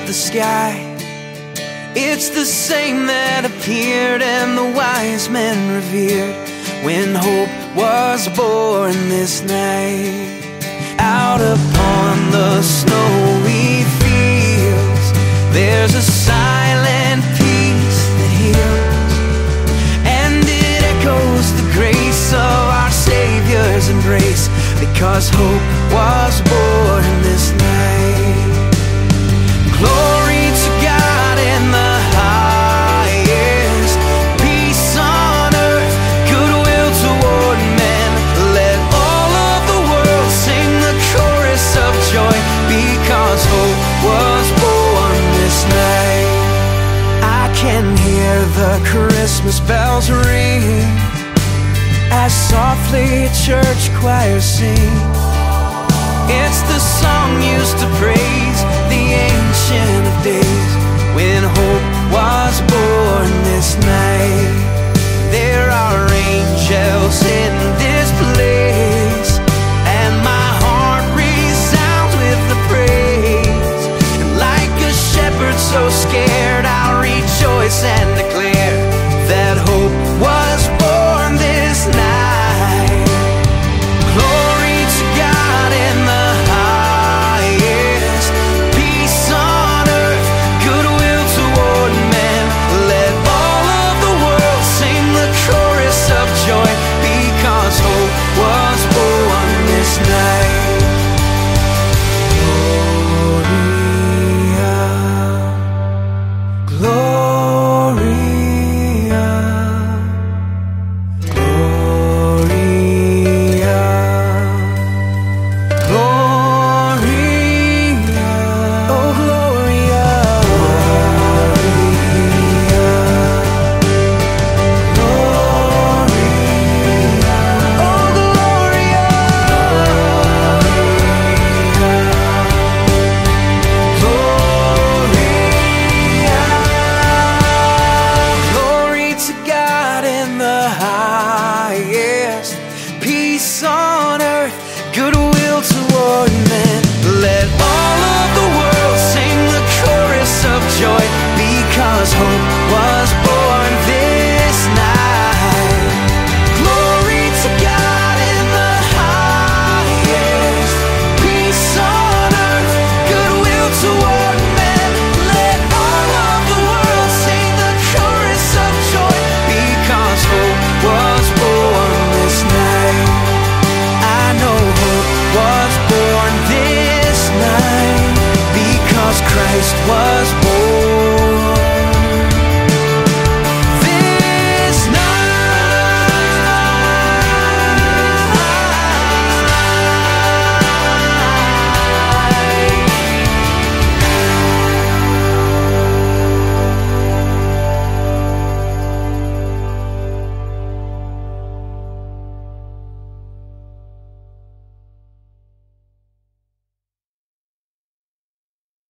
the sky. It's the same that appeared and the wise men revered when hope was born this night. Out upon the snowy fields, there's a silent peace that heals, and it echoes the grace of our Savior's embrace, because hope was born this night. Glory to God in the highest, peace on earth, goodwill toward men. Let all of the world sing the chorus of joy, because hope was born this night. I can hear the Christmas bells ring as softly church choirs sing. It's the song used to praise the Ancient of Days, when hope was born this night. There are angels in this place, and my heart resounds with the praise. And like a shepherd so scared, I'll rejoice and declare that hope was born this night. Glory to God in the highest, peace on earth, goodwill toward men. Let all of the world sing the chorus of joy, because hope was born this night. Gloria, Gloria, Gloria, Gloria, oh Gloria, Gloria, oh Gloria, Glory to God in the highest, peace on earth, goodwill toward men. Let all of the world sing the chorus of joy, because hope was born